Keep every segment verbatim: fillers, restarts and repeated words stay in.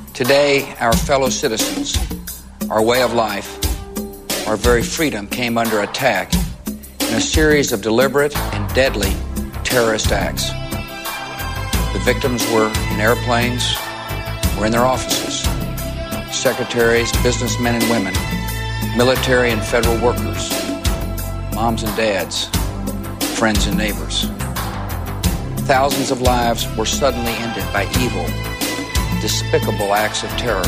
Today, our fellow citizens, our way of life, our very freedom came under attack in a series of deliberate and deadly terrorist acts. The victims were in airplanes, were in their offices, secretaries, businessmen and women, military and federal workers, moms and dads, friends and neighbors. Thousands of lives were suddenly ended by evil, despicable acts of terror.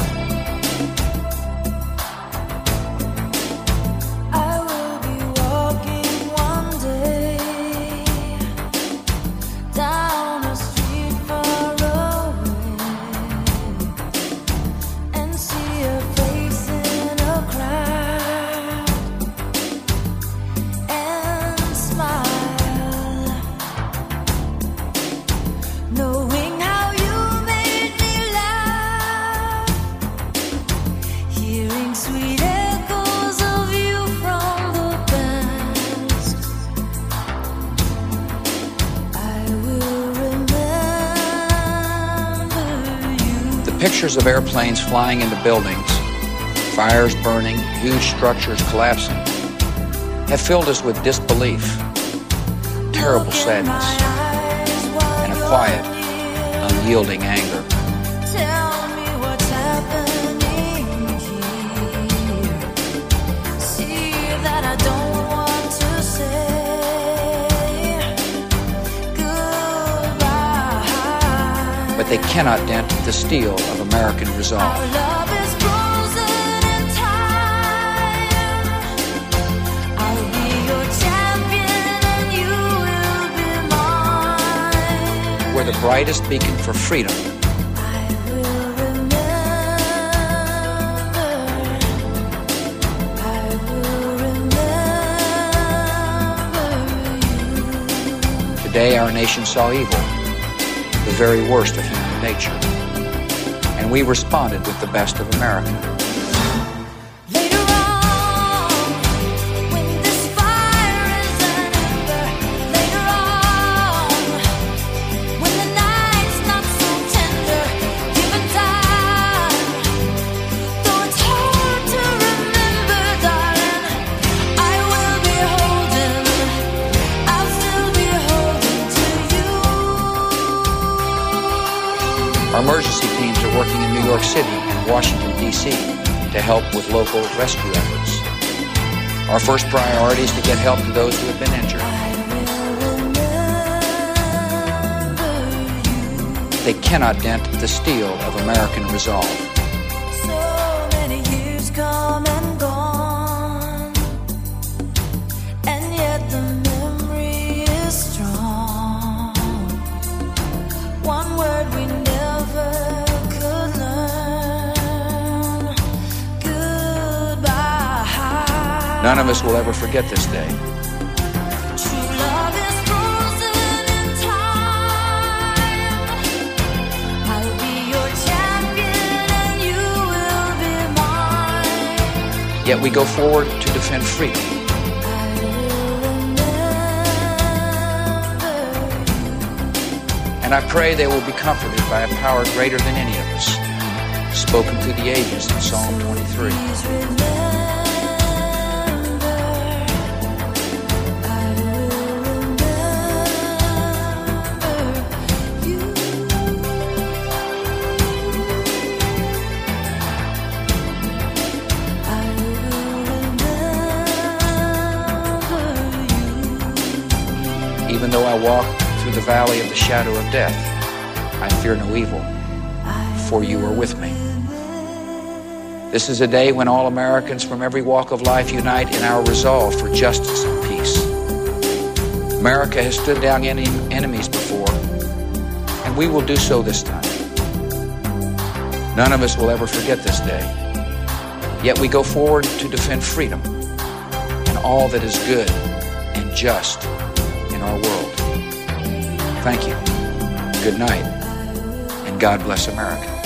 Pictures of airplanes flying into buildings, fires burning, huge structures collapsing, have filled us with disbelief, terrible sadness, and a quiet, unyielding anger. But they cannot dent the steel of American resolve. We're the brightest beacon for freedom. Today our nation saw evil, the very worst of human nature, and we responded with the best of America. Later on, when this fire is an ember, later on, when the night's not so tender, give it time. Though it's hard to remember, darling, I will be holding, I'll still be holding to you. Our emergency teams are working in New York City and Washington, D C to help with local rescue efforts. Our first priority is to get help to those who have been injured. They cannot dent the steel of American resolve. So many years come and gone, and yet the memory is strong. One word we never could learn. Goodbye. None of us will ever forget this day. True love is frozen in time. I'll be your champion and you will be mine. Yet we go forward to defend freedom. I will remember you. And I pray they will be comforted by a power greater than any of us, spoken through the ages in Psalm twenty-three. Please remember, I will remember you. I will remember you. Even though I walk through the valley of the shadow of death, I fear no evil, for you are with me. This is a day when all Americans from every walk of life unite in our resolve for justice and peace. America has stood down any enemies before, and we will do so this time. None of us will ever forget this day. Yet we go forward to defend freedom and all that is good and just in our world. Thank you. Good night, and God bless America.